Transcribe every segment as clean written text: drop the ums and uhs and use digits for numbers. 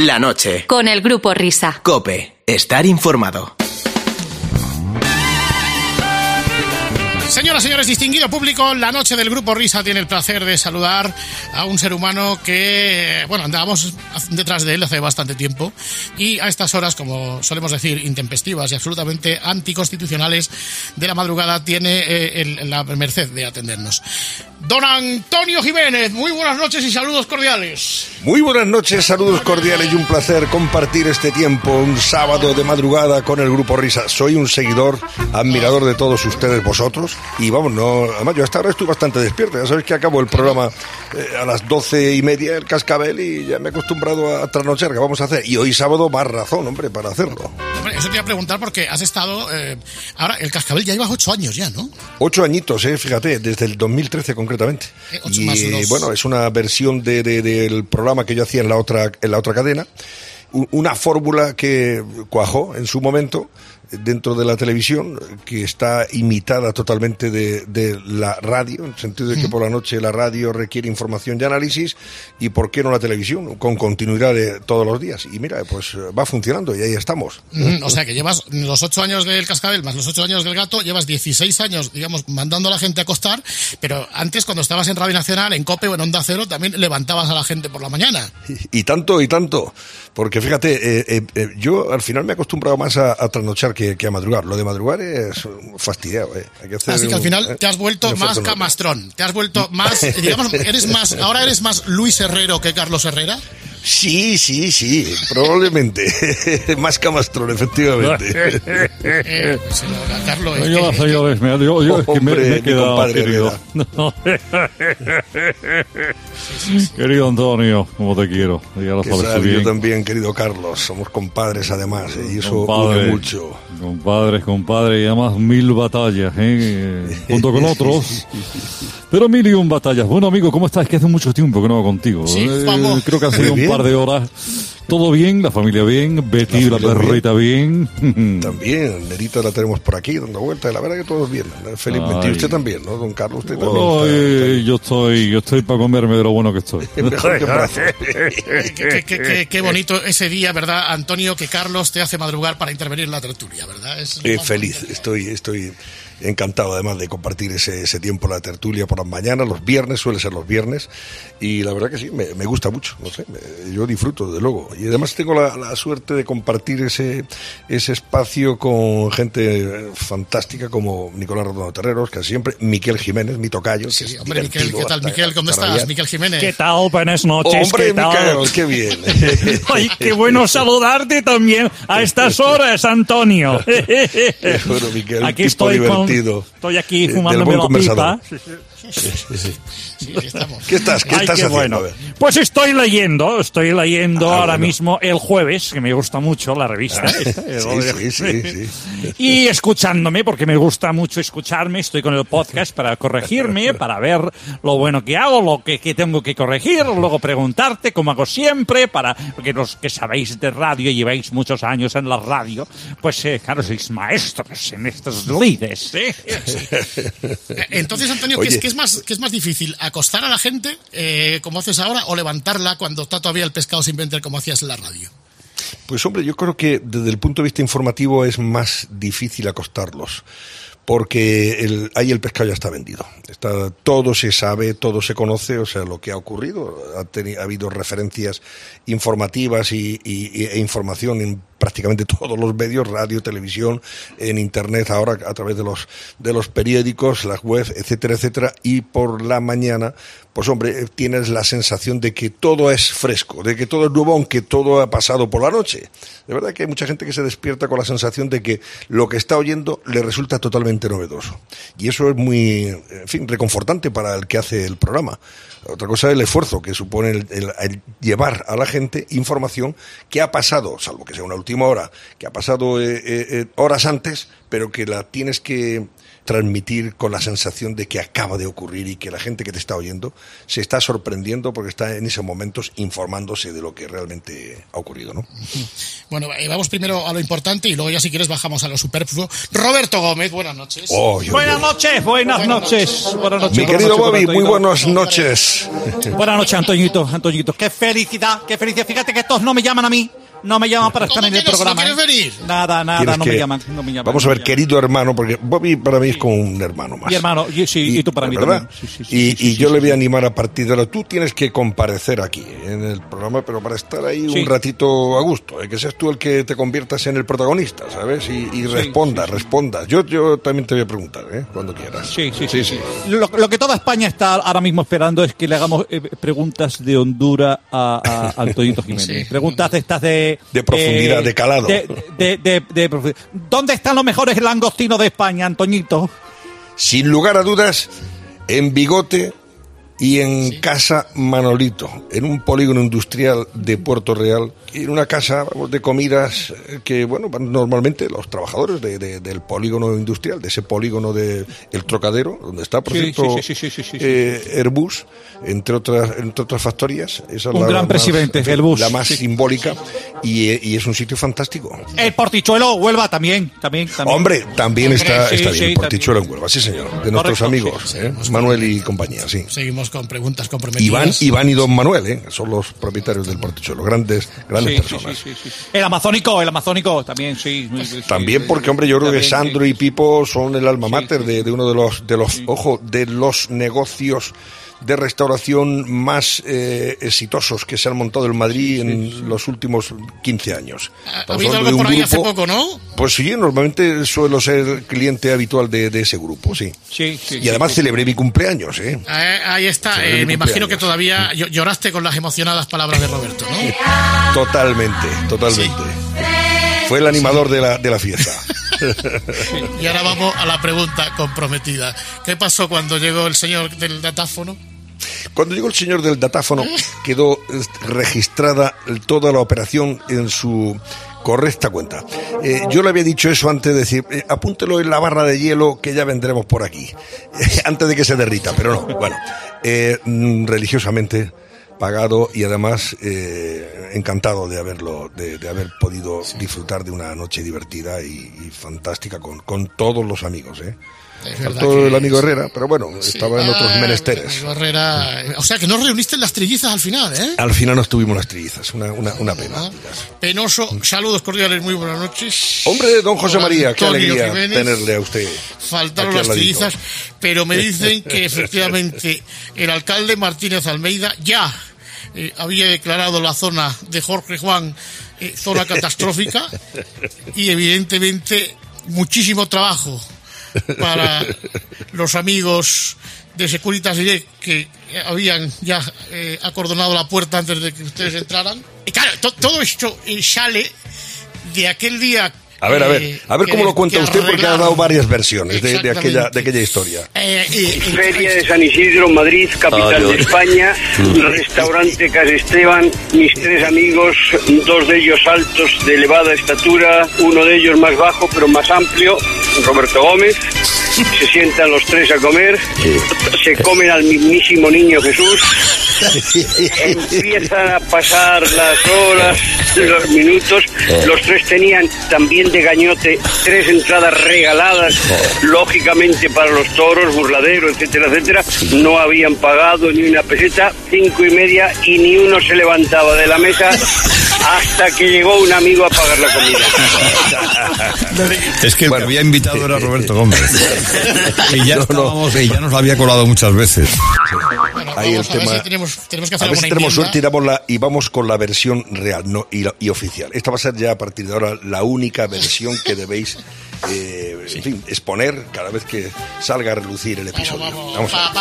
La noche. Con el Grupo Risa. COPE. Estar informado. Señoras, señores, distinguido público, la noche del Grupo Risa tiene el placer de saludar a un ser humano que, bueno, andábamos detrás de él hace bastante tiempo y a estas horas, como solemos decir, intempestivas y absolutamente anticonstitucionales de la madrugada, tiene la merced de atendernos. Don Antonio Jiménez, muy buenas noches y saludos cordiales. Muy buenas noches, saludos cordiales y un placer compartir este tiempo, un sábado de madrugada con el Grupo Risa. Soy un seguidor, admirador de todos ustedes, vosotros. Y vamos, además yo hasta ahora estoy bastante despierto. Ya sabéis que acabo el programa a las 12:30, el Cascabel, y ya me he acostumbrado a trasnochar. ¿Qué vamos a hacer? Y hoy sábado más razón, hombre, para hacerlo. Hombre, eso te iba a preguntar porque has estado... ahora, el Cascabel ya llevas 8 años ya, ¿no? 8 añitos, fíjate, desde el 2013 concretamente. 8 más 2. Bueno, es una versión del programa que yo hacía en la otra cadena. Una fórmula que cuajó en su momento dentro de la televisión, que está imitada totalmente de la radio, en el sentido de que por la noche la radio requiere información y análisis, y por qué no la televisión, con continuidad de todos los días. Y mira, pues va funcionando y ahí estamos. O sea que llevas los 8 años del Cascabel más los 8 años del Gato, llevas 16 años, digamos, mandando a la gente a acostar, pero antes, cuando estabas en Radio Nacional, en COPE o en Onda Cero, también levantabas a la gente por la mañana. Y tanto, porque fíjate, yo al final me he acostumbrado más a trasnochar que a madrugar. Lo de madrugar es fastidiado, Hay que hacer así que al final te has vuelto más camastrón, te has vuelto más, digamos, ahora eres más Luis Herrero que Carlos Herrera. Sí, probablemente. Más camastrón, efectivamente. Carlos, me he quedado, compadre, querido. Querido Antonio, como te quiero. Ya lo sabes tú bien. Yo también, querido Carlos. Somos compadres, además, y eso une mucho. Compadre, y además 1000 batallas, junto con otros. Pero 1001 batallas. Bueno, amigo, ¿cómo estás? Es que hace mucho tiempo que no hago contigo. Sí, vamos. Creo que ha sido un par de horas. Todo bien, la familia bien, Betty, la perrita bien. También, Nerita la tenemos por aquí dando vueltas. La verdad que todos bien, felizmente. Y usted también, ¿no, don Carlos? Usted también. Yo estoy para comerme de lo bueno que estoy. Mejor que brazo. Qué bonito ese día, ¿verdad, Antonio? Que Carlos te hace madrugar para intervenir en la tertulia, ¿verdad? Feliz, estoy encantado además de compartir ese tiempo en la tertulia por las mañanas, los viernes, suele ser los viernes, y la verdad que sí, me gusta mucho, no sé, yo disfruto, desde luego, y además tengo la suerte de compartir ese espacio con gente fantástica como Nicolás Redondo Terreros, que siempre, Miquel Jiménez, mi tocayo. Sí, hombre, Miquel, ¿qué tal, Miquel? ¿Cómo estás, Miquel Jiménez? ¿Qué tal? Buenas noches. Hombre, ¿qué tal? Miquel, qué bien. Ay, qué bueno saludarte también a estas horas, Antonio. Bueno, Miquel, aquí estoy divertido. Estoy aquí fumándome la pipa. Sí, estamos. ¿Qué estás haciendo? Bueno. Pues estoy leyendo ahora mismo El Jueves, que me gusta mucho la revista. Sí. Y escuchándome, porque me gusta mucho escucharme, estoy con el podcast para corregirme, para ver lo bueno que hago, lo que tengo que corregir, luego preguntarte, como hago siempre, porque los que sabéis de radio y lleváis muchos años en la radio, pues claro, sois maestros en estos lides. Entonces, Antonio, ¿qué es más difícil? ¿Acostar a la gente, como haces ahora, o levantarla cuando está todavía el pescado sin vender, como hacías en la radio? Pues hombre, yo creo que desde el punto de vista informativo es más difícil acostarlos, porque ahí el pescado ya está vendido. Todo se sabe, todo se conoce, o sea, lo que ha ocurrido. Ha habido referencias informativas e información en prácticamente todos los medios, radio, televisión, en internet, ahora a través de los periódicos, las webs, etcétera, etcétera, y por la mañana, pues hombre, tienes la sensación de que todo es fresco, de que todo es nuevo, aunque todo ha pasado por la noche. De verdad que hay mucha gente que se despierta con la sensación de que lo que está oyendo le resulta totalmente novedoso. Y eso es muy, en fin, reconfortante para el que hace el programa. Otra cosa es el esfuerzo que supone el llevar a la gente información que ha pasado, salvo que sea una última última hora, que ha pasado horas antes, pero que la tienes que transmitir con la sensación de que acaba de ocurrir y que la gente que te está oyendo se está sorprendiendo porque está en esos momentos informándose de lo que realmente ha ocurrido, ¿no? Bueno, vamos primero a lo importante y luego ya si quieres bajamos a lo superfluo. Roberto Gómez, buenas noches. Buenas noches. Mi querido Bobby, muy buenas noches. Buenas noches, Antoñito. Qué felicidad. Fíjate que estos no me llaman a mí. No me llaman para estar en el programa. ¿No quieres venir? Nada, no me llaman. Vamos a ver, querido hermano, porque Bobby para mí es como un hermano más. Mi hermano, y tú para mí ¿verdad? también. Y yo le voy a animar a partir de ahora. Tú tienes que comparecer aquí en el programa, pero para estar ahí un ratito a gusto, que seas tú el que te conviertas en el protagonista, ¿sabes? Y respondas. Yo también te voy a preguntar, cuando quieras. Sí. Lo que toda España está ahora mismo esperando es que le hagamos preguntas de Honduras a Antoñito Jiménez. Sí. Preguntas de estas de profundidad, de calado. De profundidad. ¿Dónde están los mejores langostinos de España, Antoñito? Sin lugar a dudas, en Bigote y en Casa Manolito, en un polígono industrial de Puerto Real, en una casa de comidas que, bueno, normalmente los trabajadores del polígono industrial, de ese polígono de El Trocadero, donde está, por cierto, Airbus, entre otras factorías. Esa es un gran presidente, Airbus. La más simbólica, y es un sitio fantástico. El Portichuelo, Huelva, también. Hombre, también está bien el Portichuelo en Huelva, sí señor, de nuestros amigos, Manuel y compañía, sí. Seguimos con preguntas comprometidas. Iván y don Manuel, son los propietarios del Portichuelo, grandes personas. Sí. El Amazónico también, sí. También porque, hombre, yo creo que Sandro y Pipo son el alma mater de uno de los negocios de restauración más exitosos que se han montado en Madrid en los últimos 15 años. ¿Ha habido algo por ahí hace poco, no? Pues sí, normalmente suelo ser cliente habitual de ese grupo, sí. Y además celebré mi cumpleaños, Ahí está. Me imagino que todavía lloraste con las emocionadas palabras de Roberto, ¿no? Totalmente. Sí. Fue el animador de la fiesta. Y ahora vamos a la pregunta comprometida. ¿Qué pasó cuando llegó el señor del datáfono? Cuando llegó el señor del datáfono, quedó registrada toda la operación en su correcta cuenta. Yo le había dicho eso antes de decir, apúntelo en la barra de hielo que ya vendremos por aquí, antes de que se derrita, pero no. Bueno, religiosamente pagado y además encantado de haber podido disfrutar de una noche divertida y fantástica con todos los amigos, Faltó el amigo Herrera, pero bueno, estaba en otros menesteres. Amigo Herrera, o sea que no reuniste las trillizas al final, Al final no estuvimos las trillizas, una pena. Penoso, saludos cordiales, muy buenas noches. Hombre, don José María, qué Antonio alegría Jiménez. tenerle a usted. Faltaron las trillizas, pero me dicen que efectivamente el alcalde Martínez Almeida ya había declarado la zona de Jorge Juan zona catastrófica y evidentemente muchísimo trabajo para los amigos de Securitas Direct que habían ya acordonado la puerta antes de que ustedes entraran. Y claro, todo esto sale de aquel día. A ver cómo lo cuenta usted, porque ha dado varias versiones de aquella historia. Feria de San Isidro, Madrid, capital de España, restaurante Casa Esteban, mis tres amigos, dos de ellos altos, de elevada estatura, uno de ellos más bajo pero más amplio, Roberto Gómez. Se sientan los tres a comer, se comen al mismísimo niño Jesús, empiezan a pasar las horas, los minutos, los tres tenían también de gañote 3 entradas regaladas, lógicamente para los toros, burladero, etcétera, etcétera, no habían pagado ni una peseta, 5:30 y ni uno se levantaba de la mesa hasta que llegó un amigo a pagar la comida. Es que el que había invitado era Roberto Gómez. Y ya nos lo había colado muchas veces. Bueno, Ahí vamos el a ver tema. si tenemos que hacer A ver si alguna tenemos enmienda. suerte y vamos con la versión real y oficial. Esta va a ser ya a partir de ahora la única versión que debéis en fin, exponer cada vez que salga a relucir el episodio. Vamos a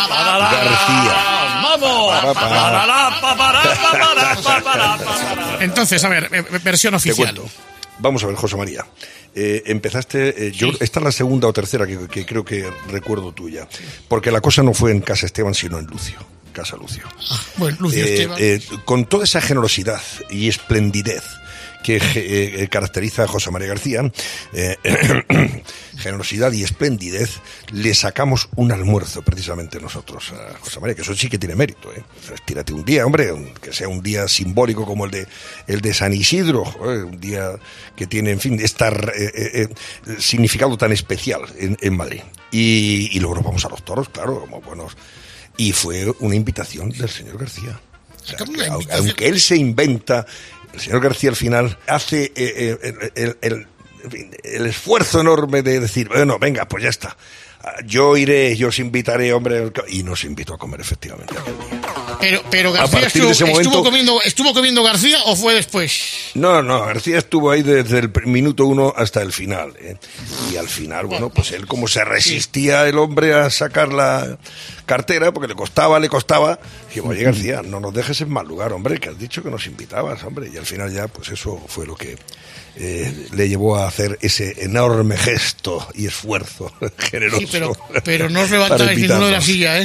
ver. García. Entonces, a ver, versión Te oficial. cuento. Vamos a ver, José María. Empezaste, esta es la segunda o tercera que creo que recuerdo tuya, porque la cosa no fue en Casa Esteban, sino en Lucio. casa Lucio. Bueno, Lucio Esteban. Con toda esa generosidad y esplendidez que caracteriza a José María García, generosidad y esplendidez, le sacamos un almuerzo precisamente nosotros a José María, que eso sí que tiene mérito, O sea, tírate un día, hombre, que sea un día simbólico como el de San Isidro, un día que tiene, en fin, significado tan especial en Madrid. Y luego nos vamos a los toros, claro, como buenos. Y fue una invitación del señor García. O sea, que, aunque él se inventa, el señor García al final hace el esfuerzo enorme de decir, bueno, venga, pues ya está. Yo iré, yo os invitaré, hombre, y nos invitó a comer efectivamente aquel día. Pero García estuvo comiendo García, ¿o fue después? No, García estuvo ahí desde el minuto 1 hasta el final, Y al final, bueno, pues él como se resistía el hombre a sacar la cartera, porque le costaba, dije, oye García, no nos dejes en mal lugar, hombre, que has dicho que nos invitabas, hombre, y al final ya, pues eso fue lo que le llevó a hacer ese enorme gesto y esfuerzo generoso. Sí, pero no os levantabais ninguno de la silla,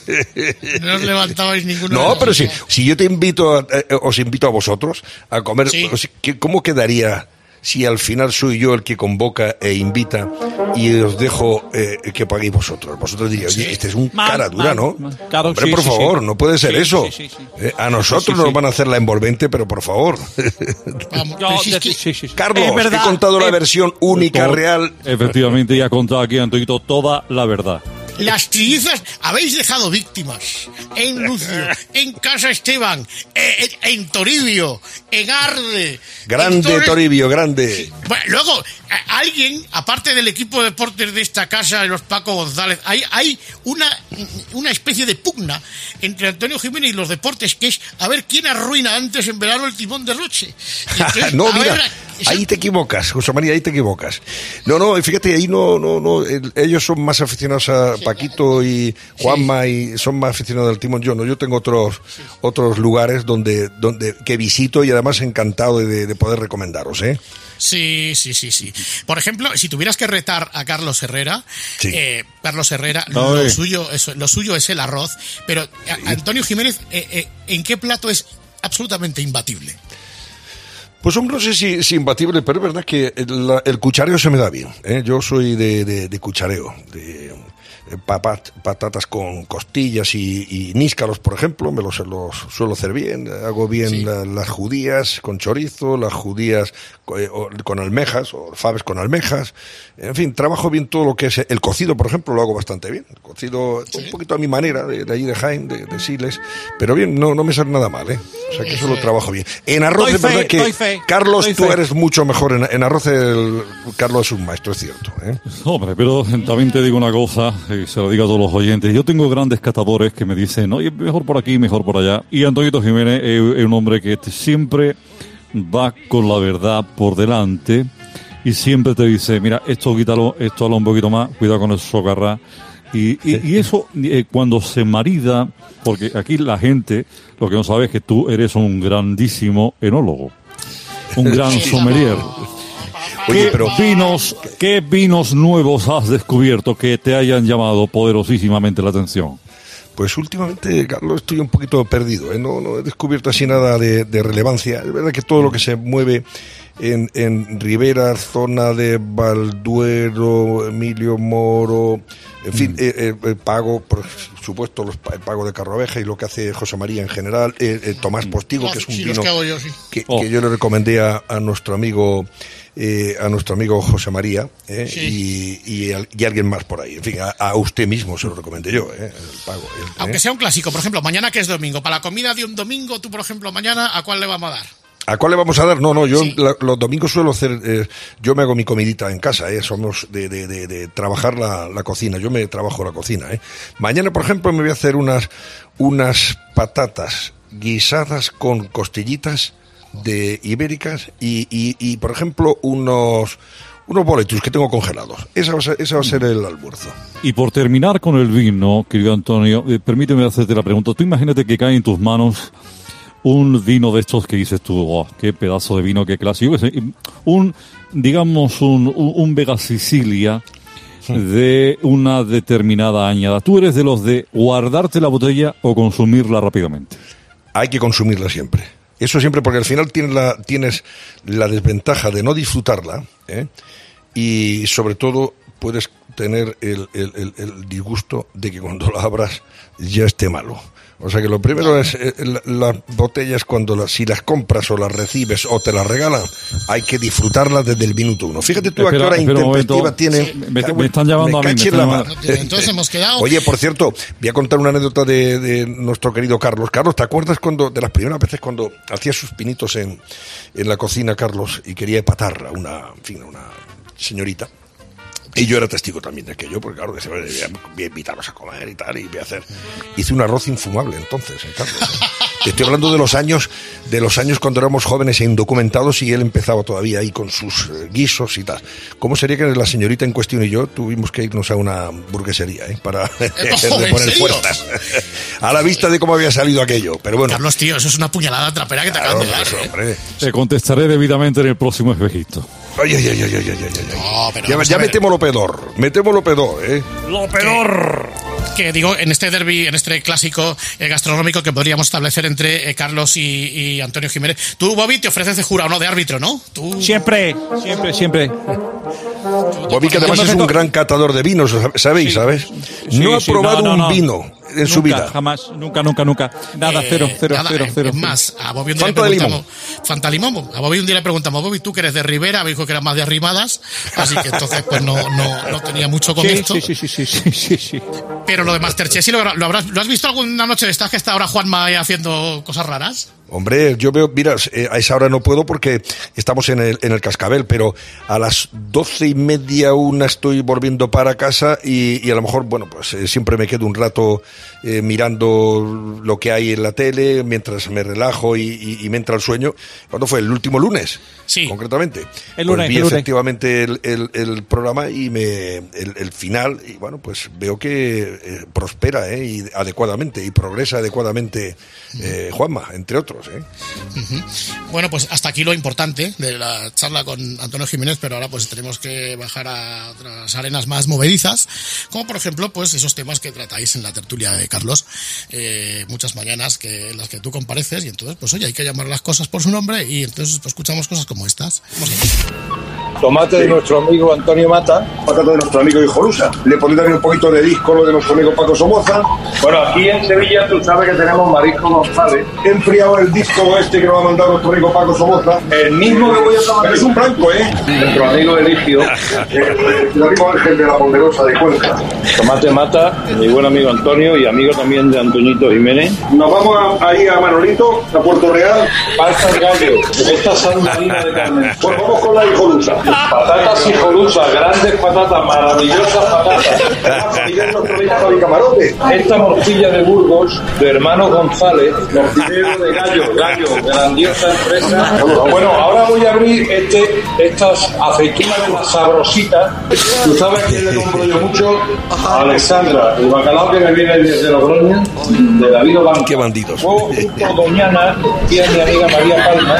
No os levantabais ninguno de la silla. No, pero si yo te invito, os invito a vosotros a comer, sí. ¿Cómo quedaría si al final soy yo el que convoca e invita y os dejo que paguéis vosotros? Vosotros diríais, oye, este es un cara dura, ¿no? Claro, hombre, por favor, no puede ser eso. Sí. A nosotros nos van a hacer la envolvente, pero por favor. Vamos, Carlos, he contado la versión única, real. Efectivamente, ya ha contado aquí, Antoñito, toda la verdad. Las trillizas habéis dejado víctimas en Lucio, en Casa Esteban, en Toribio, en Arde. Grande Toribio, grande. Sí. Bueno, luego, alguien, aparte del equipo de deportes de esta casa, de los Paco González, hay una especie de pugna entre Antonio Jiménez y los deportes, que es a ver quién arruina antes en verano el timón de Roche. Entonces, no, mira, ahí te equivocas, José María, ahí te equivocas. No, fíjate, ahí no, ellos son más aficionados a Paquito y Juanma, y son más aficionados al timón. Yo tengo otros lugares donde que visito y además encantado de poder recomendaros, Sí. Por ejemplo, si tuvieras que retar a Carlos Herrera, Carlos Herrera, lo suyo es el arroz, pero Antonio Jiménez, ¿en qué plato es absolutamente imbatible? Pues hombre, no sé si imbatible, pero es verdad que el cuchareo se me da bien, Yo soy de cuchareo, de patatas con costillas y níscalos, por ejemplo, me los suelo hacer bien. Hago bien las judías con chorizo, las judías con almejas, o faves con almejas. En fin, trabajo bien todo lo que es el cocido, por ejemplo, lo hago bastante bien. El cocido un poquito a mi manera, de allí de Jaén, de Siles, pero bien, no me sale nada mal, O sea que eso lo trabajo bien. En arroz es verdad que, Carlos, tú eres mucho mejor en arroz. Carlos es un maestro, es cierto, Hombre, pero también te digo una cosa, y se lo digo a todos los oyentes. Yo tengo grandes catadores que me dicen, oye, mejor por aquí, mejor por allá. Y Antoñito Jiménez es un hombre que siempre va con la verdad por delante y siempre te dice, mira, esto quítalo, esto hazlo un poquito más, cuidado con el socarrá. Y eso, cuando se marida, porque aquí la gente, lo que no sabe es que tú eres un grandísimo enólogo, un gran sommelier. Oye, ¿Qué vinos nuevos has descubierto que te hayan llamado poderosísimamente la atención? Pues últimamente, Carlos, estoy un poquito perdido, No he descubierto así nada de relevancia. Es verdad que todo lo que se mueve en Ribera, zona de Valduero, Emilio Moro, en fin, pago, por supuesto, el pago de Carroveja y lo que hace José María en general, Tomás Postigo, que es un vino que yo le recomendé a nuestro amigo José María, y alguien más por ahí. En fin, a usted mismo se lo recomendé yo, el pago. Aunque sea un clásico, por ejemplo, mañana que es domingo, para la comida de un domingo, tú, por ejemplo, mañana, ¿a cuál le vamos a dar? ¿A cuál le vamos a dar? No, yo los domingos suelo hacer, yo me hago mi comidita en casa, somos de trabajar la cocina, yo me trabajo la cocina, Mañana, por ejemplo, me voy a hacer unas patatas guisadas con costillitas de ibéricas y por ejemplo, unos boletus que tengo congelados. Ese va a ser el almuerzo. Y por terminar con el vino, querido Antonio, permíteme hacerte la pregunta. Tú imagínate que cae en tus manos un vino de estos que dices tú, qué pedazo de vino, qué clase. Yo qué sé, digamos un Vega Sicilia de una determinada añada. ¿Tú eres de los de guardarte la botella o consumirla rápidamente? Hay que consumirla siempre. Eso siempre, porque al final tienes la desventaja de no disfrutarla, ¿eh? Y sobre todo puedes tener el disgusto de que cuando la abras ya esté malo. O sea que lo primero es las botellas, si las compras o las recibes o te las regalan, hay que disfrutarlas desde el minuto uno. Fíjate tú a qué hora intempestiva tiene. Me están llamando a mí. Entonces hemos quedado. Oye, por cierto, voy a contar una anécdota de nuestro querido Carlos. Carlos, ¿te acuerdas de las primeras veces cuando hacía sus pinitos en la cocina, Carlos, y quería empatar a una señorita? Y yo era testigo también de aquello, porque claro, voy a invitarlos a comer y tal, y voy a hacer. Hice un arroz infumable entonces, Carlos. Te estoy hablando de los años cuando éramos jóvenes e indocumentados y él empezaba todavía ahí con sus guisos y tal. ¿Cómo sería que la señorita en cuestión y yo tuvimos que irnos a una burguesería, para poner fuerzas? A la vista de cómo había salido aquello, pero bueno. Carlos, tío, eso es una puñalada trapera que te acaban de dar. Hombre. Te contestaré debidamente en el próximo espejito. Ay. No, ya metemos lo peor, ¿eh? ¡Lo peor! Que digo, en este derbi, en este clásico gastronómico que podríamos establecer entre Carlos y Antonio Jiménez. Tú, Bobby, te ofreces de jurado, no de árbitro, ¿no? Tú... Siempre. Bobby, que además es un gran catador de vinos, ¿sabéis? No ha probado un vino en su vida. Jamás, nunca. Nada, cero. Es más, a Bobby un día le preguntamos... Fanta limón. A Bobby un día le preguntamos, Bobby, tú que eres de Ribera, me dijo que eras más de Arrimadas, así que entonces pues no tenía mucho con esto. Sí. Pero lo de Masterchef, ¿sí lo has visto alguna noche de estas que está ahora Juanma haciendo cosas raras? Hombre, yo veo, mira, a esa hora no puedo porque estamos en el Cascabel, pero a las 12:30, 1 estoy volviendo para casa y a lo mejor, bueno, pues siempre me quedo un rato mirando lo que hay en la tele mientras me relajo y me entra el sueño. ¿Cuándo fue? ¿El último lunes? Sí. Concretamente. El lunes. Pues vi efectivamente el programa y el final, y bueno, pues veo que prospera, y adecuadamente, y progresa adecuadamente Juanma, entre otros. Bueno, pues hasta aquí lo importante de la charla con Antonio Jiménez, pero ahora pues tenemos que bajar a otras arenas más movedizas, como por ejemplo pues esos temas que tratáis en la tertulia de Carlos muchas mañanas en las que tú compareces, y entonces pues oye, hay que llamar las cosas por su nombre, y entonces pues escuchamos cosas como estas. Tomate de nuestro amigo Antonio Mata. Patata de nuestro amigo Hijolusa. Le pondré también un poquito de disco lo de nuestro amigo Paco Somoza. Bueno, aquí en Sevilla tú sabes que tenemos Marisco González. He enfriado el disco que nos ha mandado nuestro amigo Paco Somoza. El mismo que voy a tomar. Pero es un blanco, Nuestro amigo Eligio. El amigo Ángel de la Ponderosa de Cuenca. Tomate Mata, mi buen amigo Antonio y amigo también de Antoñito Jiménez. Nos vamos ahí a Manolito, a Puerto Real. Pasta de gallo. Esta sal marina de carne. Pues vamos con la Hijolusa. Patatas Hijolusa, grandes patatas, maravillosas patatas. Esta morcilla de Burgos, de hermano González, morcillero de gallo, grandiosa empresa. Bueno, ahora voy a abrir estas aceitunas de las sabrositas. ¿Tú sabes quién le compro yo mucho? A Alexandra, el bacalao que me viene desde Logroño, de David Blanco. Qué bandidos. O Doñana, y a mi amiga María Palma.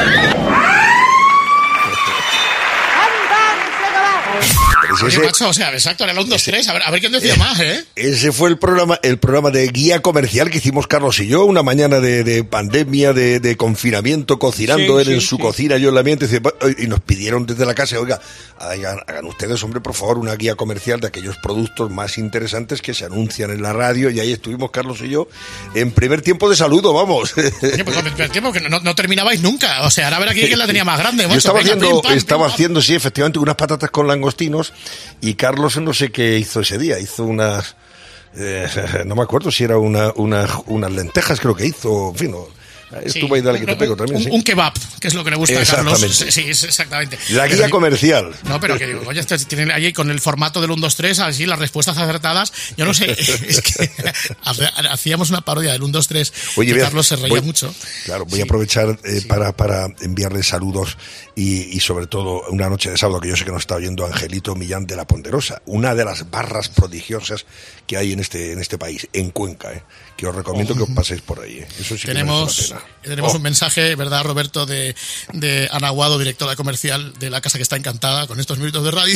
Oye, macho, o sea, exacto, era el 1, 2, 3, a ver quién decía más, Ese fue el programa de guía comercial que hicimos Carlos y yo, una mañana de pandemia, de confinamiento, cocinando, él en su cocina, yo en la mía, y nos pidieron desde la casa, oiga, hagan ustedes, hombre, por favor, una guía comercial de aquellos productos más interesantes que se anuncian en la radio, y ahí estuvimos Carlos y yo, en primer tiempo de saludo, vamos. Oye, pues en primer tiempo que no terminabais nunca, o sea, ahora a ver aquí quién la tenía más grande, macho. Yo estaba haciendo, sí, efectivamente, unas patatas con langostinos, y Carlos no sé qué hizo ese día, hizo unas, no me acuerdo si era unas lentejas, creo que hizo, en fin, estuvo ahí dale que te pego también. Un kebab, que es lo que le gusta a Carlos. Sí, exactamente. La guía comercial. No, pero que digo, oye, tiene ahí con el formato del 1, 2, 3, así las respuestas acertadas. Yo no sé, es que hacíamos una parodia del 1, 2, 3. Oye, Carlos se reía mucho. Claro, voy a aprovechar para enviarle saludos y sobre todo una noche de sábado que yo sé que nos está oyendo Angelito Millán de la Ponderosa, una de las barras prodigiosas que hay en este país, en Cuenca, que os recomiendo que os paséis por ahí. Eso sí que merece la pena. Tenemos un mensaje, ¿verdad, Roberto, de Ana Aguado, directora comercial de la Casa que está encantada con estos minutos de radio?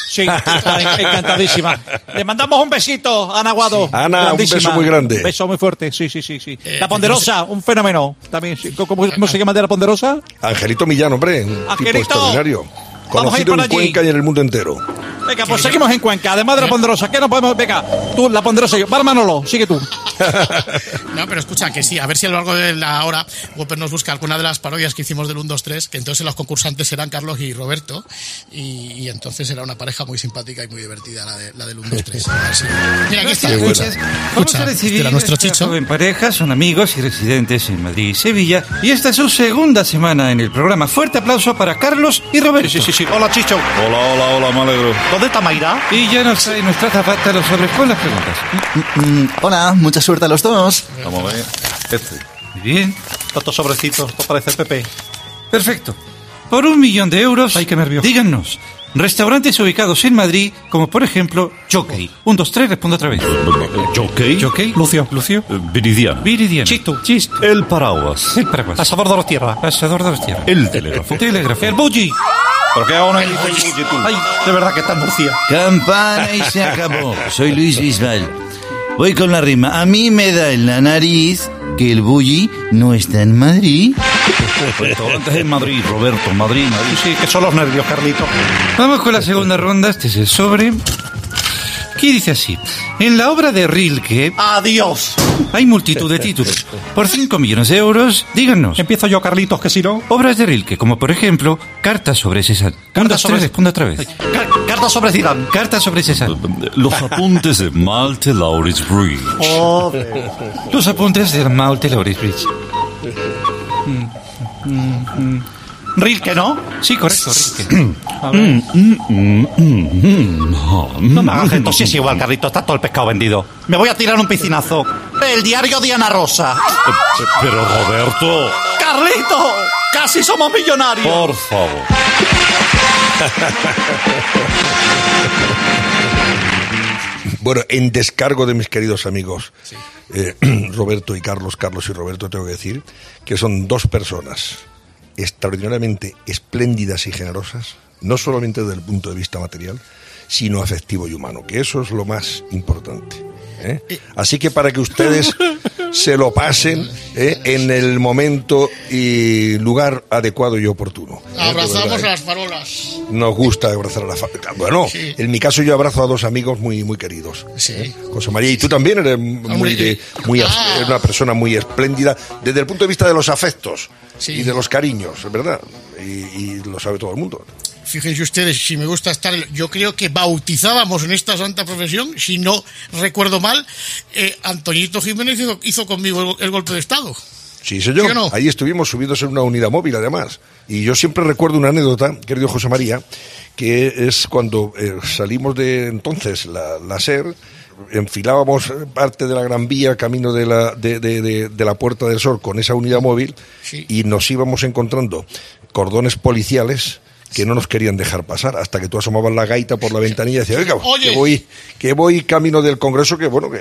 Sí, encantadísima. Le mandamos un besito a Ana Guado. Ana, un beso muy grande. Un beso muy fuerte, sí. La Ponderosa, un fenómeno. También, ¿cómo se llama de la Ponderosa? Angelito Millán, hombre, un tipo Angelito, extraordinario. vamos a ir Conocido por en allí. Cuenca y en el mundo entero. Venga, pues seguimos en Cuenca, además de la Ponderosa. ¿Qué no podemos? Venga, tú, la Ponderosa y yo. Va, Manolo, sigue tú. No, pero escucha, que sí, a ver si a lo largo de la hora Whopper nos busca alguna de las parodias que hicimos del 1, 2, 3, que entonces los concursantes serán Carlos y Roberto, y entonces será una pareja muy simpática y muy divertida la del 1, 2, 3. A ver si... Mira, aquí está. buena. Vamos a recibir este era nuestro esta Chicho. joven pareja, son amigos y residentes en Madrid y Sevilla, y esta es su segunda semana en el programa. Fuerte aplauso para Carlos y Roberto. Sí. Hola, Chicho. Hola, me alegro. ¿Dónde está Mayra? Y ya nos trae nuestra azafata los sobres con las preguntas. Hola, mucha suerte a los dos. Vamos a ver. Muy bien, Estos sobrecitos, esto parece Pepe. perfecto. Por 1 millón de euros, Ay, qué nervio. díganos, restaurantes ubicados en Madrid, como por ejemplo Jockey. 1, 2, 3, respondo otra vez. Jockey. Jockey. Lucio. Viridiana. Viridiana. Chistu. El paraguas. El paraguas. Pasador de los tierras. Pasador de los tierras. El telégrafo. Telégrafo. El bully. ¿Por qué aún no hay Ay, de verdad que está en Murcia. Campana y se acabó. Soy Luis Bisbal. Voy con la rima. A mí me da en la nariz que el bully no está en Madrid. Restaurantes en Madrid, Roberto, Madrid. Sí, que son los nervios, Carlito. Vamos con la segunda ronda. Este es el sobre. ¿Qué dice así? En la obra de Rilke Adiós. hay multitud de títulos. Por 5 millones de euros, díganos. Empiezo yo, Carlitos, que si no... Obras de Rilke, como por ejemplo, Cartas sobre César. Cartas sobre- Responde otra vez. Carta sobre Zidane. Cartas sobre César. Los apuntes de Malte Laurits Bridge. Los apuntes del Malte Laurits Bridge. Rilke, ¿no? Sí, correcto, Rilke. A ver. No me hagas esto, si es igual, Carlito, está todo el pescado vendido. Me voy a tirar un piscinazo. El diario de Ana Rosa. Pero Roberto, ¡Carlito! ¡Casi somos millonarios! por favor. Bueno, en descargo de mis queridos amigos Roberto y Carlos y Roberto, tengo que decir que son dos personas extraordinariamente espléndidas y generosas, no solamente desde el punto de vista material, sino afectivo y humano, que eso es lo más importante. Así que para que ustedes se lo pasen en el momento y lugar adecuado y oportuno. Abrazamos a las farolas. Nos gusta abrazar a la familia. Bueno, Sí. en mi caso yo abrazo a dos amigos muy muy queridos. Sí. José María, y tú también eres eres una persona muy espléndida desde el punto de vista de los afectos Sí. y de los cariños, es verdad. Y lo sabe todo el mundo. Fíjense ustedes, si me gusta estar... Yo creo que bautizábamos en esta santa profesión, si no recuerdo mal, Antoñito Jiménez hizo conmigo el golpe de Estado. Sí, señor. ¿Sí o no? Ahí estuvimos subidos en una unidad móvil, además. Y yo siempre recuerdo una anécdota, querido José María, que es cuando salimos de entonces la SER, enfilábamos parte de la Gran Vía, camino de la Puerta del Sol, con esa unidad móvil, Sí. y nos íbamos encontrando cordones policiales que no nos querían dejar pasar, hasta que tú asomabas la gaita por la ventanilla y decías, oiga, Oye. que voy camino del Congreso,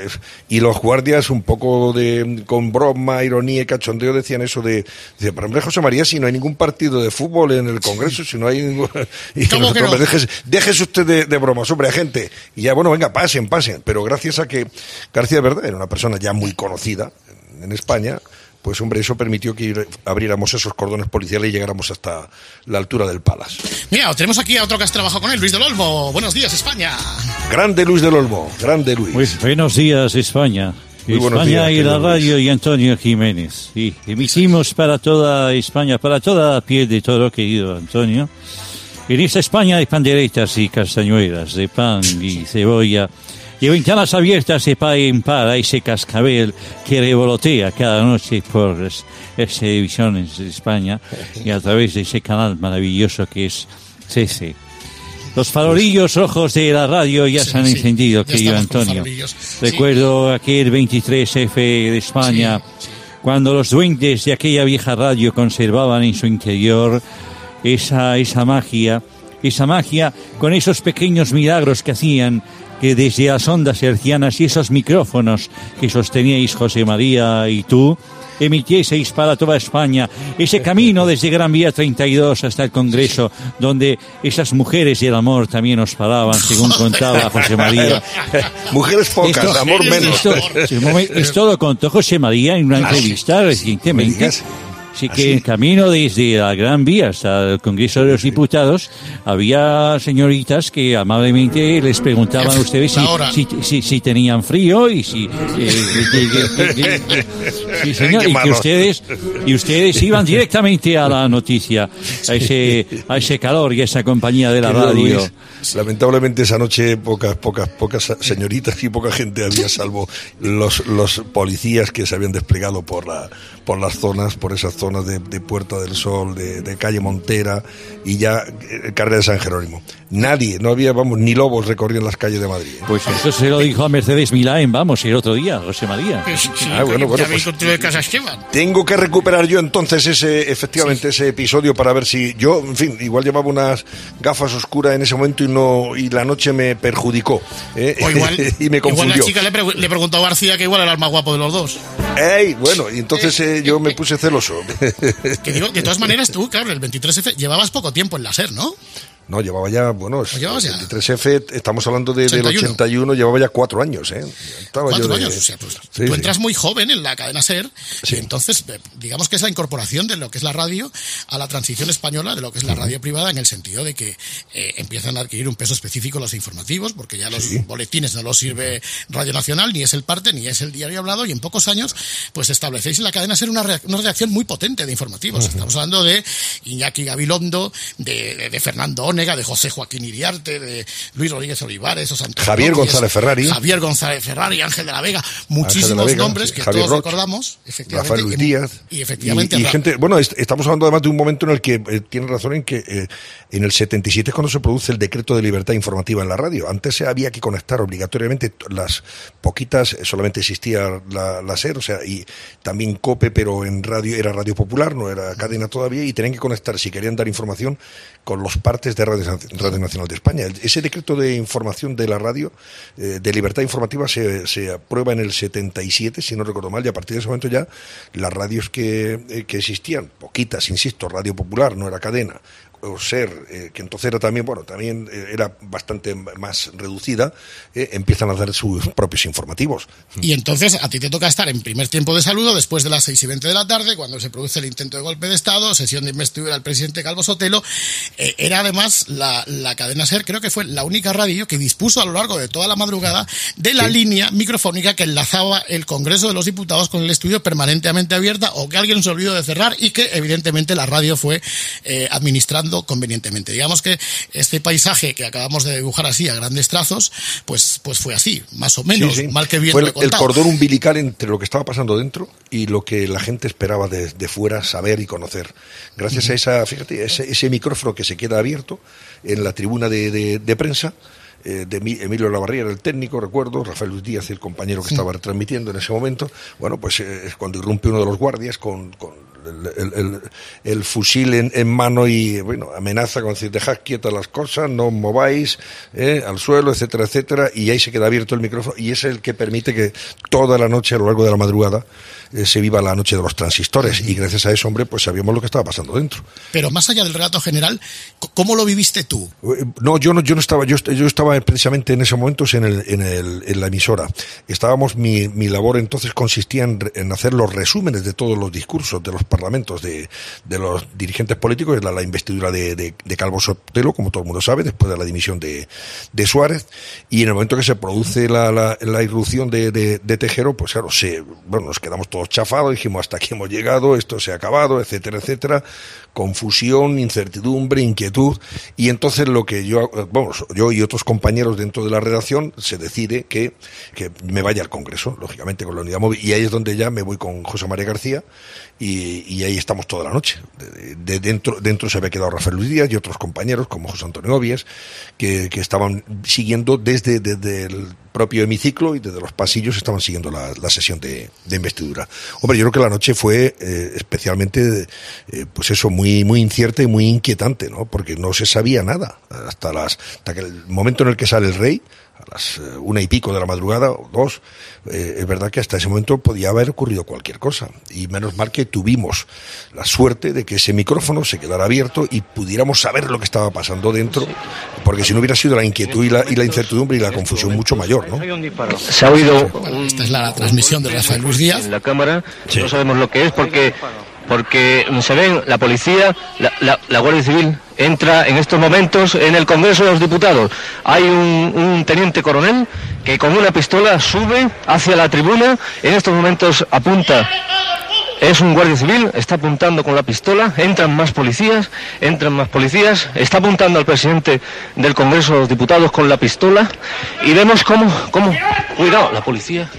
y los guardias un poco con broma, ironía y cachondeo decían eso decían, pero hombre, José María, si no hay ningún partido de fútbol en el Congreso, si no hay ningún... Y ¿Cómo que no? déjese usted de bromas, hombre, gente. Y ya, bueno, venga, pasen. Pero gracias a que García de Verdad era una persona ya muy conocida en España, pues hombre, eso permitió que abriéramos esos cordones policiales y llegáramos hasta la altura del Palace. Mira, tenemos aquí a otro que has trabajado con él, Luis del Olmo. Buenos días, España. Grande Luis del Olmo, grande Luis. Pues buenos días, España. Muy buenos España días, y la querido radio y Antonio Jiménez. Sí, emitimos para toda España, para toda piel de toro, querido Antonio. En esta España hay panderetas y castañuelas, de pan y cebolla, y ventanas abiertas de par en par a ese cascabel que revolotea cada noche por las televisiones de España y a través de ese canal maravilloso que es CC. Los farolillos rojos de la radio ya se han encendido, ya querido estamos con Antonio. farolillos. Recuerdo aquel 23F de España, cuando los duendes de aquella vieja radio conservaban en su interior esa magia con esos pequeños milagros que hacían, que desde las ondas hercianas y esos micrófonos que sosteníais José María y tú, emitieseis para toda España ese camino desde Gran Vía 32 hasta el Congreso, donde esas mujeres y el amor también os paraban, según contaba José María. Mujeres pocas, amor menos. Esto lo contó José María en una entrevista recientemente. Así que en camino desde la Gran Vía hasta el Congreso de los Diputados había señoritas que amablemente les preguntaban a ustedes si tenían frío y sí, señor, y ustedes iban directamente a la noticia, a ese calor y a esa compañía de la radio. Luis, lamentablemente esa noche pocas señoritas y poca gente había, salvo los policías que se habían desplegado por esas zonas de Puerta del Sol, de calle Montera y ya carrera de San Jerónimo. Nadie, no había, ni lobos recorrían las calles de Madrid. Pues eso se lo dijo a Mercedes Milán, el otro día, José María. Tengo que recuperar yo entonces ese episodio para ver si yo, en fin, igual llevaba unas gafas oscuras en ese momento y la noche me perjudicó, o igual, y me confundió. Igual la chica le preguntó a García que igual era el más guapo de los dos. Bueno, y entonces yo me puse celoso. Que digo, de todas maneras tú, claro, el 23F llevas poco tiempo en la SER, ¿no? No, llevaba ya, el 23F, estamos hablando del 81, llevaba ya 4 años, Estaba 4 yo años, o sea, pues tú entras muy joven en la cadena SER, y entonces, digamos que es la incorporación de lo que es la radio a la transición española de lo que es la radio privada, en el sentido de que empiezan a adquirir un peso específico los informativos, porque ya los boletines no los sirve Radio Nacional, ni es el Parte, ni es el Diario Hablado, y en pocos años, pues establecéis en la cadena SER una redacción muy potente de informativos. Estamos hablando de Iñaki Gabilondo, de Fernando Onega, de José Joaquín Iriarte, de Luis Rodríguez Olivares, Javier González Ferrari, Ángel de la Vega, muchísimos nombres que Javier todos Roch, recordamos, efectivamente. Rafael Luis Díaz. Y efectivamente. Y gente, estamos hablando además de un momento en el que tiene razón en que en el 77 es cuando se produce el decreto de libertad informativa en la radio. Antes había que conectar obligatoriamente las poquitas, solamente existía la SER, o sea, y también COPE, pero en radio era Radio Popular, no era cadena todavía, y tenían que conectar, si querían dar información, con los partes de Radio Nacional de España. Ese decreto de información de la radio, de libertad informativa, se aprueba en el 77, si no recuerdo mal, y a partir de ese momento ya las radios que existían, poquitas, insisto, Radio Popular, no era cadena, o SER, que entonces era también, era bastante más reducida, empiezan a dar sus propios informativos. Y entonces a ti te toca estar en primer tiempo de saludo después de las 6:20 de la tarde, cuando se produce el intento de golpe de Estado, sesión de investidura del presidente Calvo Sotelo. Era además la cadena SER, creo que fue la única radio que dispuso a lo largo de toda la madrugada de la línea microfónica que enlazaba el Congreso de los Diputados con el estudio permanentemente abierta, o que alguien se olvidó de cerrar, y que evidentemente la radio fue administrando convenientemente. Digamos que este paisaje que acabamos de dibujar así a grandes trazos, pues fue así, más o menos, mal que bien fue lo he contado. El cordón umbilical entre lo que estaba pasando dentro y lo que la gente esperaba de fuera saber y conocer. Gracias a ese micrófono que se queda abierto en la tribuna de prensa, de Emilio Lavarría era el técnico, recuerdo, Rafael Luis Díaz, el compañero que estaba retransmitiendo en ese momento, pues es cuando irrumpe uno de los guardias con el fusil en mano y amenaza con decir: dejad quietas las cosas, no mováis al suelo, etcétera, etcétera, y ahí se queda abierto el micrófono, y es el que permite que toda la noche, a lo largo de la madrugada, se viva la noche de los transistores, y gracias a eso, pues sabíamos lo que estaba pasando dentro. Pero más allá del relato general, ¿cómo lo viviste tú? No, yo no estaba, yo estaba precisamente en ese momento en la emisora. Estábamos, mi labor entonces consistía en hacer los resúmenes de todos los discursos de los parlamentos de los dirigentes políticos. Era la investidura de Calvo Sotelo, como todo el mundo sabe, después de la dimisión de Suárez, y en el momento que se produce la irrupción de Tejero, pues claro, nos quedamos todos chafados, dijimos: hasta aquí hemos llegado, esto se ha acabado, etcétera, etcétera. Confusión, incertidumbre, inquietud, y entonces lo que yo y otros compañeros dentro de la redacción se decide que me vaya al Congreso, lógicamente con la unidad móvil, y ahí es donde ya me voy con José María García, y ahí estamos toda la noche. Dentro se había quedado Rafael Luis Díaz y otros compañeros como José Antonio Obies, que estaban siguiendo desde el propio hemiciclo, y desde los pasillos estaban siguiendo la sesión de investidura. Hombre, yo creo que la noche fue especialmente, muy muy, muy incierta y muy inquietante, ¿no? Porque no se sabía nada hasta el momento en el que sale el rey, a las 1 y pico de la madrugada, o 2, es verdad que hasta ese momento podía haber ocurrido cualquier cosa. Y menos mal que tuvimos la suerte de que ese micrófono se quedara abierto y pudiéramos saber lo que estaba pasando dentro, porque si no hubiera sido la inquietud y la incertidumbre y la confusión mucho mayor, ¿no? Se ha oído... Bueno, esta es la transmisión de Rafael Luis Díaz. En la cámara, no sabemos lo que es porque se ven la policía, la Guardia Civil entra en estos momentos en el Congreso de los Diputados. Hay un teniente coronel que con una pistola sube hacia la tribuna, en estos momentos apunta. Es un guardia civil, está apuntando con la pistola, entran más policías, está apuntando al presidente del Congreso de los Diputados con la pistola y vemos cómo, cuidado, la policía.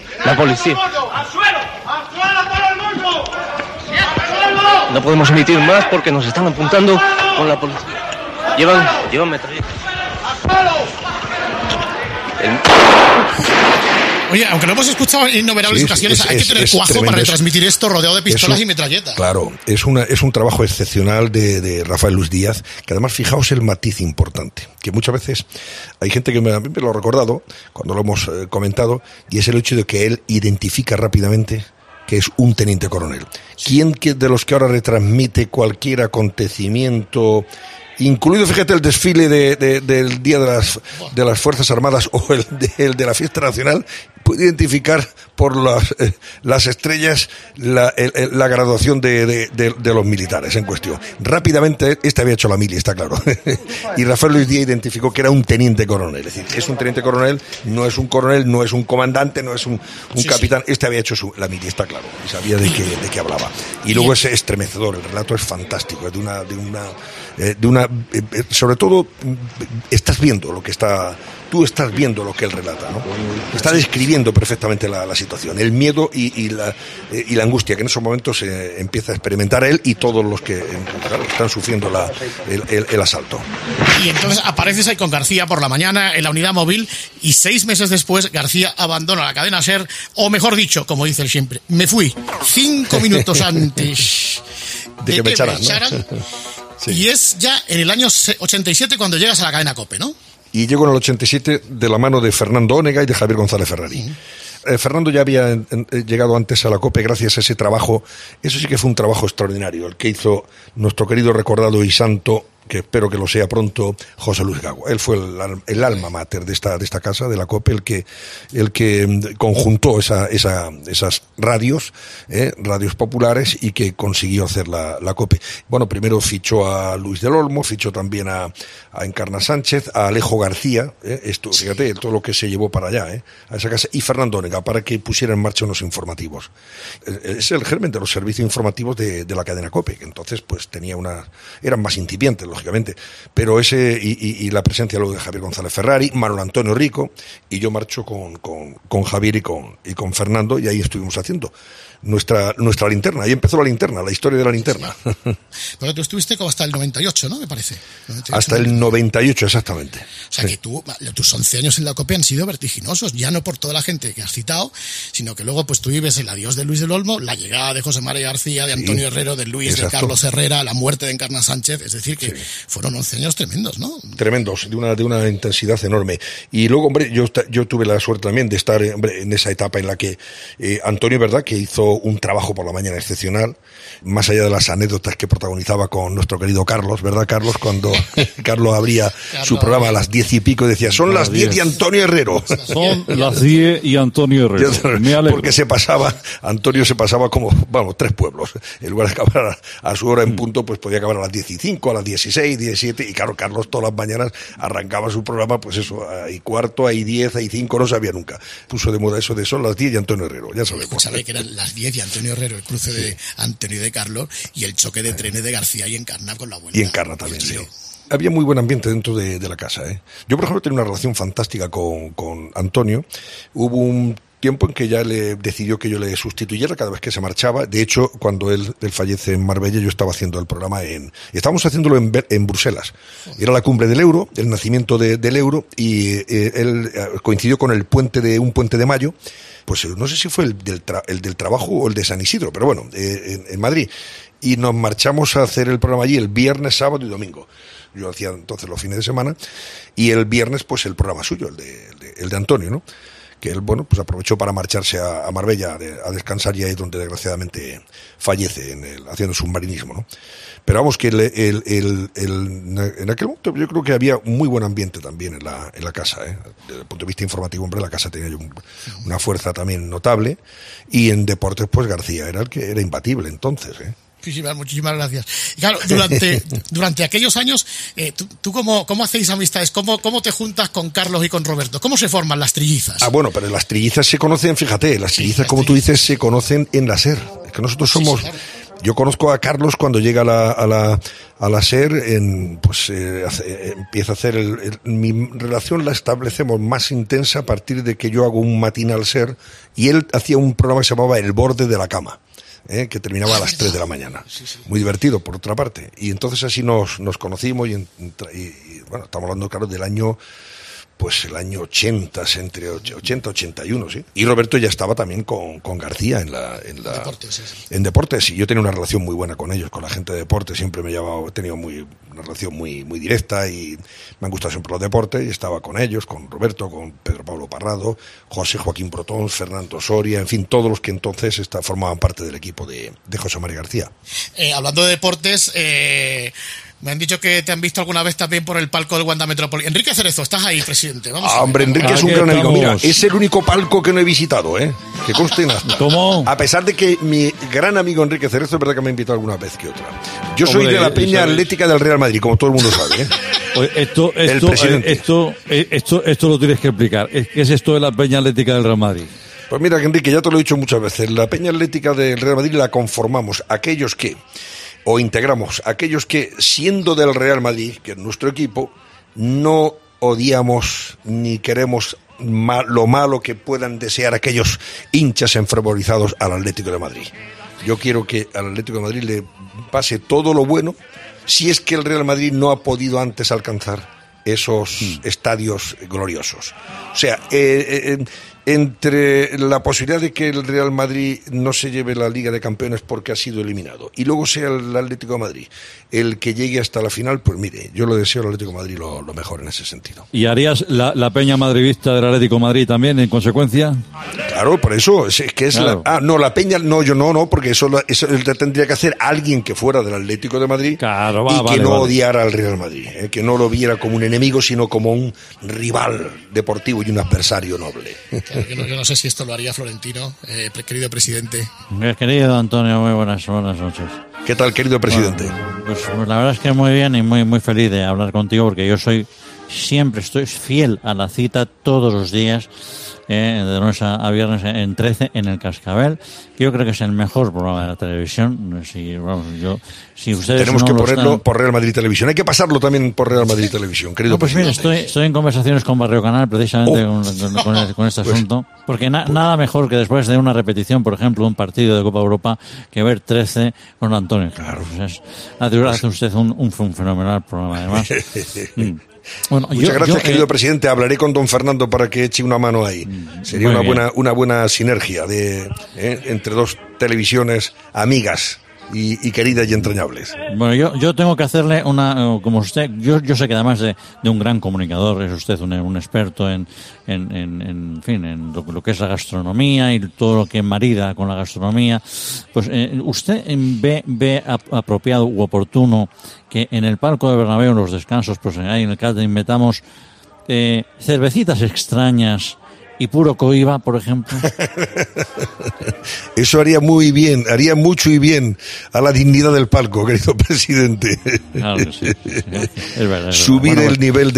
No podemos emitir más porque nos están apuntando con la policía. Llevan metralletas. Oye, aunque lo hemos escuchado en innumerables ocasiones, hay que tener cuajo para retransmitir esto rodeado de pistolas y metralletas. Claro, es un trabajo excepcional de Rafael Luis Díaz, que además, fijaos el matiz importante, que muchas veces hay gente que a mí me lo ha recordado cuando lo hemos comentado, y es el hecho de que él identifica rápidamente que es un teniente coronel. ¿Quién de los que ahora retransmite cualquier acontecimiento, incluido, fíjate, el desfile del Día de las Fuerzas Armadas o el de la Fiesta Nacional, puede identificar por las estrellas la graduación de los militares en cuestión? Rápidamente, había hecho la mili, está claro. Y Rafael Luis Díaz identificó que era un teniente coronel. Es decir, es un teniente coronel, no es un coronel, no es un comandante, no es un capitán. Había hecho la mili, está claro. Y sabía de qué hablaba. Y luego es estremecedor, el relato es fantástico. Sobre todo, tú estás viendo lo que él relata, ¿no? Está describiendo perfectamente la situación, el miedo y la angustia que en esos momentos empieza a experimentar él y todos los que están sufriendo el asalto. Y entonces apareces ahí con García por la mañana en la unidad móvil y 6 meses después García abandona la cadena SER, o mejor dicho, como dice él siempre, me fui 5 minutos antes de que me echaran, ¿no? Sí. Y es ya en el año 87 cuando llegas a la cadena COPE, ¿no? Y llego en el 87 de la mano de Fernando Onega y de Javier González Ferrari. Fernando ya había llegado antes a la COPE gracias a ese trabajo. Eso sí que fue un trabajo extraordinario, el que hizo nuestro querido, recordado y santo, que espero que lo sea pronto, José Luis Gago. Él fue el alma mater de esta casa, de la COPE, el que conjuntó esas radios populares y que consiguió hacer la COPE. Bueno, primero fichó a Luis del Olmo, fichó también a Encarna Sánchez, a Alejo García, fíjate, todo lo que se llevó para allá, a esa casa, y Fernando Onega, para que pusiera en marcha unos informativos. Es el germen de los servicios informativos de la cadena COPE, que entonces pues eran más incipientes, lógicamente, pero y la presencia luego de Javier González Ferrari, Manuel Antonio Rico, y yo marcho con Javier y con Fernando, y ahí estuvimos haciendo nuestra linterna. Ahí empezó la historia de la linterna. Pero tú estuviste como hasta el 98, ¿no? Me parece. 98, hasta el 98, exactamente. O sea que tus 11 años en la COPE han sido vertiginosos, ya no por toda la gente que has citado, sino que luego pues tú vives el adiós de Luis del Olmo, la llegada de José María García, de Antonio Herrero, de Luis, de Carlos Herrera, la muerte de Encarna Sánchez, es decir que fueron 11 años tremendos, ¿no? Tremendos, de una intensidad enorme. Y luego, hombre, yo tuve la suerte también de estar, en esa etapa en la que Antonio, ¿verdad?, que hizo un trabajo por la mañana excepcional, más allá de las anécdotas que protagonizaba con nuestro querido Carlos, ¿verdad, Carlos? Cuando Carlos abría su programa a las 10 y pico y decía, son las 10 y Antonio Herrero. Son las 10 y Antonio Herrero. Porque Antonio se pasaba como, 3 pueblos. En lugar de acabar a su hora en punto, pues podía acabar a las 15, a las 16, 17, y claro, Carlos todas las mañanas arrancaba su programa, pues eso, ahí cuarto, ahí 10, ahí 5, no sabía nunca. Puso de moda eso de son las 10 y Antonio Herrero, ya sabemos. Escúchame que eran las 10 y Antonio Herrero, el cruce de Antonio y de Carlos, y el choque de trenes de García y Encarna con la vuelta. Y Encarna también, sí. Había muy buen ambiente dentro de la casa, ¿eh? Yo, por ejemplo, tenía una relación fantástica con Antonio. Hubo un tiempo en que ya le decidió que yo le sustituyera cada vez que se marchaba. De hecho, cuando él fallece en Marbella, yo estaba haciendo el programa estábamos haciéndolo en Bruselas. Era la cumbre del euro, el nacimiento del euro, y él coincidió con un puente de mayo. Pues no sé si fue el del trabajo o el de San Isidro, pero bueno, en Madrid. Y nos marchamos a hacer el programa allí el viernes, sábado y domingo. Yo hacía entonces los fines de semana, y el viernes pues el programa suyo, el de Antonio, ¿no? Que él, bueno, pues aprovechó para marcharse a Marbella a descansar, y ahí es donde desgraciadamente fallece haciendo submarinismo, ¿no? Pero vamos, que en aquel momento yo creo que había un muy buen ambiente también en la casa, ¿eh? Desde el punto de vista informativo, hombre, la casa tenía una fuerza también notable, y en deportes pues García era el que era imbatible entonces, ¿eh? Muchísimas gracias. Y claro, durante aquellos años, ¿tú cómo hacéis amistades? ¿Cómo te juntas con Carlos y con Roberto? ¿Cómo se forman las trillizas? Bueno, pero las trillizas se conocen, fíjate, las trillizas, como tú dices, se conocen en la SER. Es que nosotros somos... Sí, claro. Yo conozco a Carlos cuando llega a la SER, empieza a hacer mi relación la establecemos más intensa a partir de que yo hago un matinal SER, y él hacía un programa que se llamaba El Borde de la Cama, que terminaba a las 3 de la mañana. Sí. Muy divertido, por otra parte. Y entonces así nos conocimos, y bueno, estamos hablando, claro, del año... Pues el año 80, entre 80 y 81, ¿sí? Y Roberto ya estaba también con García en Deportes, sí. En Deportes, y yo tenía una relación muy buena con ellos, con la gente de Deportes. Siempre he tenido una relación muy directa, y me han gustado siempre los deportes, y estaba con ellos, con Roberto, con Pedro Pablo Parrado, José Joaquín Protón, Fernando Soria, en fin, todos los que entonces formaban parte del equipo de José María García. Hablando de deportes... Me han dicho que te han visto alguna vez también por el palco del Wanda Metropolitano. Enrique Cerezo, estás ahí, presidente. Vamos a ver. Hombre, Enrique es un gran amigo. Mira, es el único palco que no he visitado, ¿eh? Que conste en acta. ¿Cómo? A pesar de que mi gran amigo Enrique Cerezo es verdad que me ha invitado alguna vez que otra. Yo soy de la Peña Atlética del Real Madrid, como todo el mundo sabe, ¿eh? Esto lo tienes que explicar. ¿Qué es esto de la Peña Atlética del Real Madrid? Pues mira, Enrique, ya te lo he dicho muchas veces. La Peña Atlética del Real Madrid la conformamos integramos aquellos que, siendo del Real Madrid, que es nuestro equipo, no odiamos ni queremos lo malo que puedan desear aquellos hinchas enfervorizados al Atlético de Madrid. Yo quiero que al Atlético de Madrid le pase todo lo bueno, si es que el Real Madrid no ha podido antes alcanzar esos estadios gloriosos. O sea, entre la posibilidad de que el Real Madrid no se lleve la Liga de Campeones porque ha sido eliminado, y luego sea el Atlético de Madrid el que llegue hasta la final, pues mire, yo lo deseo al Atlético de Madrid lo mejor en ese sentido. ¿Y harías la Peña Madridista del Atlético de Madrid también, en consecuencia? Claro, por eso, es que es claro. La Peña, no, yo no, porque eso tendría que hacer alguien que fuera del Atlético de Madrid, claro, odiara al Real Madrid, que no lo viera como un enemigo, sino como un rival deportivo y un adversario noble. Claro, yo no sé si esto lo haría Florentino, querido presidente. Querido Antonio, muy buenas noches. ¿Qué tal, querido presidente? Bueno, pues la verdad es que muy bien y muy feliz de hablar contigo, porque yo siempre estoy fiel a la cita todos los días, de lunes a viernes en 13 en el Cascabel, que yo creo que es el mejor programa de la televisión. Si ustedes tenemos que ponerlo están... por Real Madrid Televisión. Hay que pasarlo también por Real Madrid Televisión, querido presidente. Mira, estoy en conversaciones con Barrio Canal precisamente con este asunto, porque nada mejor que después de una repetición, por ejemplo, un partido de Copa Europa, que ver 13 con Antonio. Claro. Hace usted un fenomenal programa, además. Bueno, muchas gracias, querido presidente. Hablaré con don Fernando para que eche una mano ahí. Sería una buena sinergia entre dos televisiones amigas y queridas y entrañables. Bueno, yo tengo que hacerle como usted, yo sé que además de un gran comunicador, es usted un experto en lo que es la gastronomía y todo lo que marida con la gastronomía. Pues usted ve apropiado u oportuno que en el palco de Bernabéu, en los descansos, pues ahí en el catering metamos cervecitas extrañas y puro coiba, por ejemplo. Eso haría muy bien, haría mucho y bien a la dignidad del palco, querido presidente. Claro que sí. Es verdad. Subir el nivel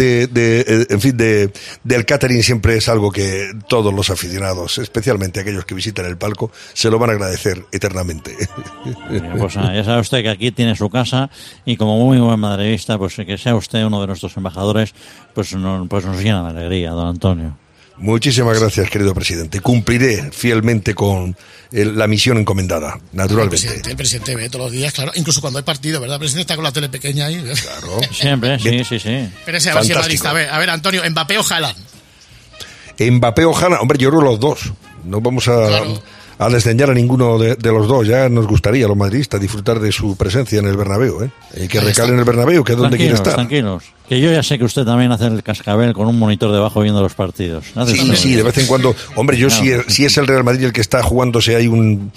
del catering siempre es algo que todos los aficionados, especialmente aquellos que visitan el palco, se lo van a agradecer eternamente. Pues ya sabe usted que aquí tiene su casa, y como muy buen madridista, pues que sea usted uno de nuestros embajadores, pues nos llena de alegría, don Antonio. Muchísimas gracias, querido presidente. Cumpliré fielmente con la misión encomendada, naturalmente. El presidente ve todos los días, claro, incluso cuando hay partido, ¿verdad? El presidente está con la tele pequeña ahí. Claro. Siempre, sí. Pero ese, a ver si es madridista. A ver, Antonio, ¿Mbappé o Haaland? Mbappé o Haaland, hombre, yo creo los dos. No vamos a desdeñar a ninguno de los dos. Ya nos gustaría a los madridistas disfrutar de su presencia en el Bernabéu, que recale en el Bernabéu, que es donde quiere estar. Tranquilos, que yo ya sé que usted también hace el cascabel con un monitor debajo viendo los partidos. Sí, de vez en cuando. Hombre, yo si es el Real Madrid el que está jugándose ahí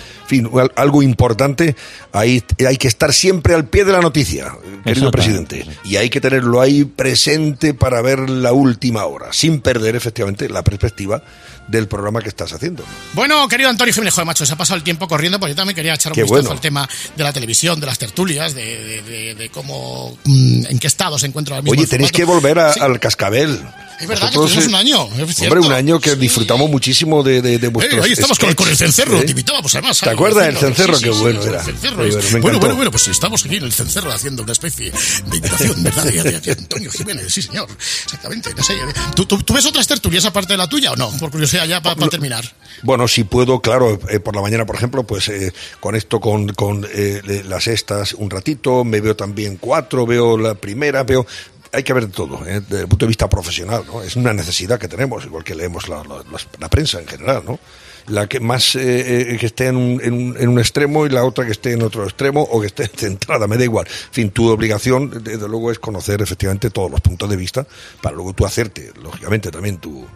algo importante, ahí hay que estar siempre al pie de la noticia, querido presidente. Y hay que tenerlo ahí presente para ver la última hora, sin perder efectivamente la perspectiva del programa que estás haciendo. Bueno, querido Antonio Jiménez, joder, macho, se ha pasado el tiempo corriendo, porque yo también quería echar un vistazo al tema de la televisión, de las tertulias, de cómo, en qué estado se encuentra el mismo. Oye, tenéis que volver al cascabel. Es verdad que tuvimos un año. Hombre, un año que disfrutamos muchísimo de vuestros. Ahí estamos con el cencerro, te invitábamos además. ¿Te acuerdas del cencerro? Qué bueno era. Bueno, pues estamos aquí en el cencerro haciendo una especie de invitación, ¿verdad? De Antonio Jiménez, sí señor, exactamente. No sé, ¿tú ves otras tertulias aparte de la tuya o no? Por curiosidad ya para terminar. Bueno, si puedo, claro, por la mañana, por ejemplo, pues conecto con las sextas un ratito, me veo también 4, veo la primera, hay que ver todo, desde el punto de vista profesional, ¿no? Es una necesidad que tenemos, igual que leemos la prensa en general, ¿no? La que más que esté en un extremo y la otra que esté en otro extremo, o que esté centrada, me da igual. En fin, tu obligación, desde luego, es conocer efectivamente todos los puntos de vista para luego tú hacerte, lógicamente, también tu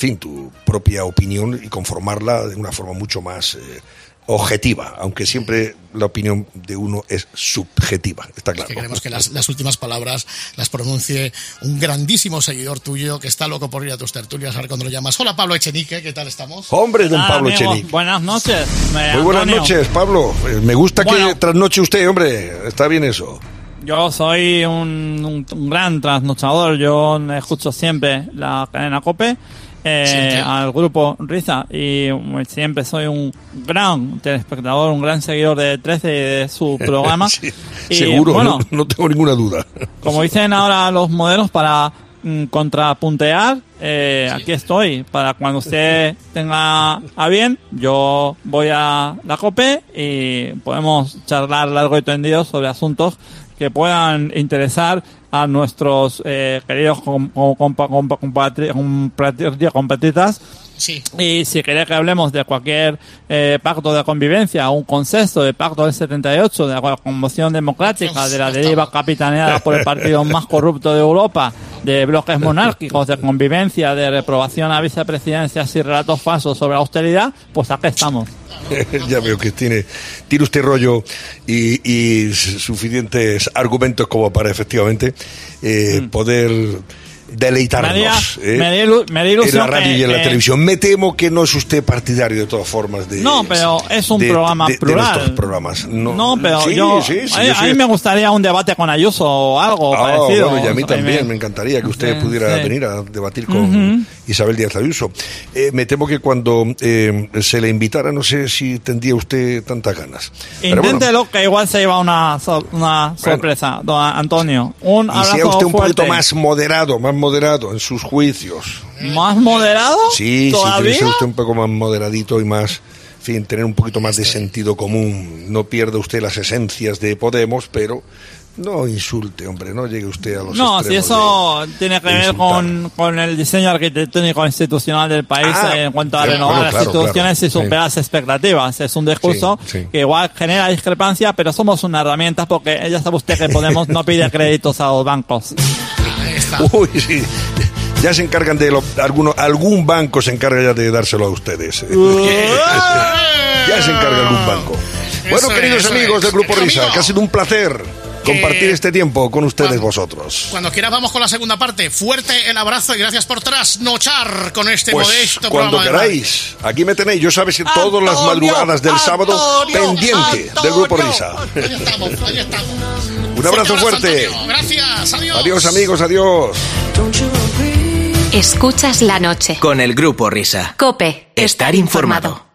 propia opinión y conformarla de una forma mucho más objetiva, aunque siempre la opinión de uno es subjetiva, está claro. Es que queremos que las últimas palabras las pronuncie un grandísimo seguidor tuyo que está loco por ir a tus tertulias, a ver cuando lo llamas. Hola, Pablo Echenique, ¿qué tal estamos? Hombre, don Pablo Echenique. Buenas noches. Muy buenas noches, Pablo. Me gusta que trasnoche usted, hombre, está bien eso. Yo soy un gran trasnochador, yo escucho siempre la cadena COPE. Al grupo Risa, y siempre soy un gran telespectador, un gran seguidor de 13 de su programa. Sí, y, seguro, bueno, no tengo ninguna duda. Como dicen ahora los modelos, para contrapuntear, aquí estoy, para cuando usted tenga a bien, yo voy a la COPE y podemos charlar largo y tendido sobre asuntos que puedan interesar a nuestros queridos compatriotas. Sí. Y si queréis que hablemos de cualquier pacto de convivencia, un consenso de pacto del 78, de la conmoción democrática, de la deriva capitaneada por el partido más corrupto de Europa, de bloques monárquicos, de convivencia, de reprobación a vicepresidencias y relatos falsos sobre austeridad, pues aquí estamos. Ya veo que tiene usted rollo y suficientes argumentos como para efectivamente poder deleitarnos me da ilusión en la radio y en la televisión. Me temo que no es usted partidario de todas formas de... No, pero es un programa plural. De nuestros programas. No, pero a mí me gustaría un debate con Ayuso o algo parecido. Bueno, y a mí también me encantaría que usted pudiera venir a debatir con Isabel Díaz Ayuso. Me temo que cuando se le invitara, no sé si tendría usted tantas ganas. Inténtelo, que igual se lleva una sorpresa, don Antonio. Un abrazo y sea usted un fuerte. poquito más moderado en sus juicios. ¿Más moderado? Sí, ¿todavía? tiene que ser usted un poco más moderadito y más, en fin, tener un poquito más de sentido común. No pierda usted las esencias de Podemos, pero no insulte, hombre, no llegue usted a los extremos. No, si eso tiene que ver con el diseño arquitectónico institucional del país en cuanto a renovar las instituciones y superar las expectativas. Es un discurso que igual genera discrepancia, pero somos una herramienta porque ya sabe usted que Podemos no pide créditos a los bancos. Uy, sí. Ya se encargan de algún banco se encarga ya de dárselo a ustedes. Ya se encarga algún banco. Bueno, queridos amigos del Grupo Risa, que ha sido un placer compartir este tiempo con ustedes vosotros. Cuando quieras vamos con la segunda parte. Fuerte el abrazo y gracias por trasnochar con este modesto cuando programa. Queráis. Aquí me tenéis. Yo sabes que todas las madrugadas del sábado pendiente del Grupo Risa. Ahí estamos. Un abrazo fuerte. Antonio. Gracias. Adiós. Adiós, amigos. Adiós. Escuchas la noche. Con el Grupo Risa. COPE. Estar informado.